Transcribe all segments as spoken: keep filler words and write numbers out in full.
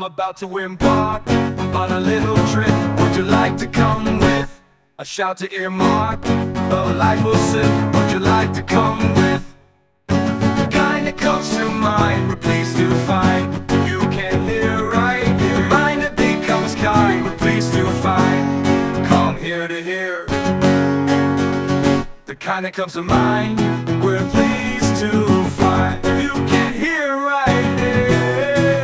about to embark on a little trip. Would you like to come with? A shout to earmark, a life will sip. Would you like to come with? The kind that comes to mind, we're pleased to find you can hear right here. The mind that becomes kind, we're pleased to find. Come here to hear. The kind that comes to mind, we're pleased to find you can hear right here.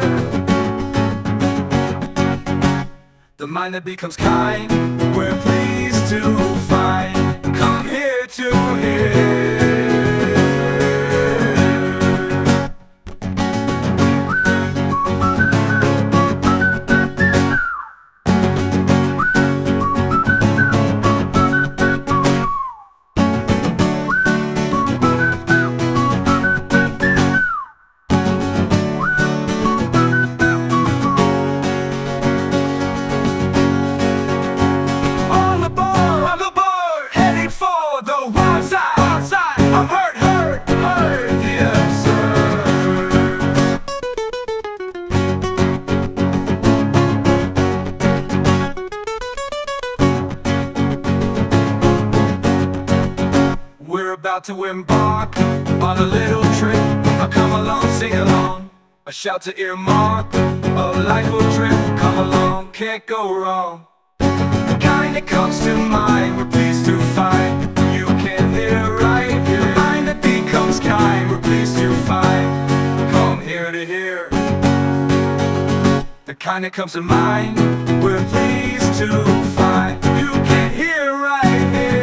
The mind that becomes kind, we're pleased to find. Come here to hear. About to embark on a little trip. Now come along, sing along. A shout to earmark, a life will trip. Come along, can't go wrong. The kind that comes to mind, we're pleased to find you can hear right here. The mind that becomes kind, we're pleased to find. Come here to hear. The kind that comes to mind, we're pleased to find you can hear right here.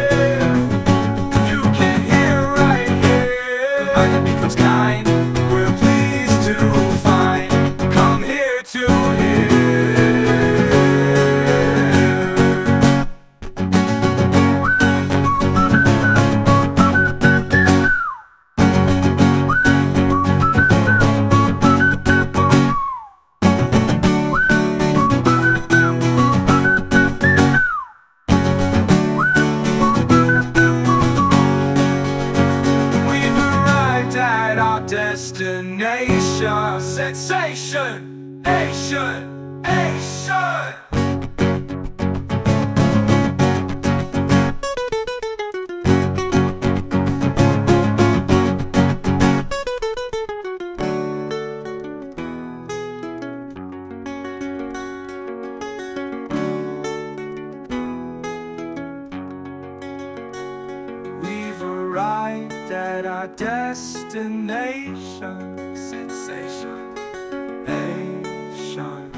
Becomes kind, we're pleased to find. Come here to destination, sensation, Asian, Asian. We've arrived at our destination, sensation, Asian.